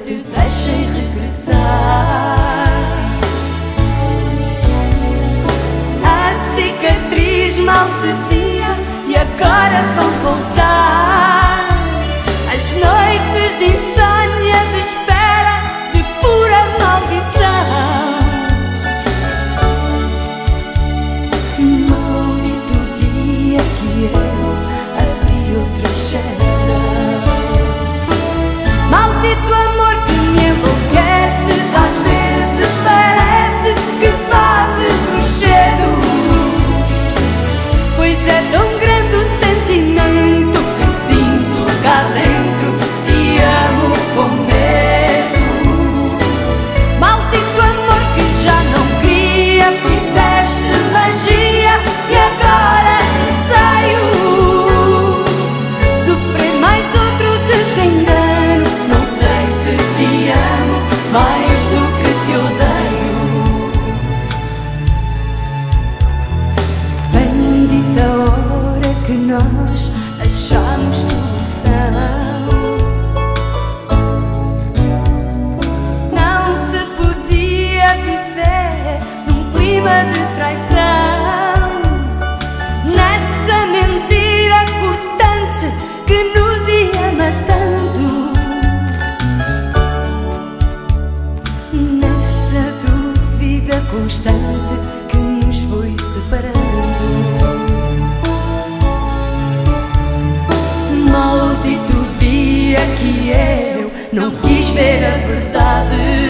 te deixem regressar. A cicatriz mal se via e agora vão voltar. As noites de insônia, de espera, de pura maldição. Maldito o dia que eu abri outra exceção. Maldito amor que me enlouqueces, às vezes parece que fazes bruxedo. Pois é tão grande o sentimento que sinto cá dentro, te amo com medo. Maldito amor que já não queria, fizeste magia e agora receio sofrer mais outro desengano. Não sei se te amo mais do que te odeio. Bendita hora que nós achamos solução. Não se podia viver num clima de traição, nessa mentira cortante que nos ia matando, nessa dúvida constante que nos foi separando. Maldito dia que eu não quis ver a verdade.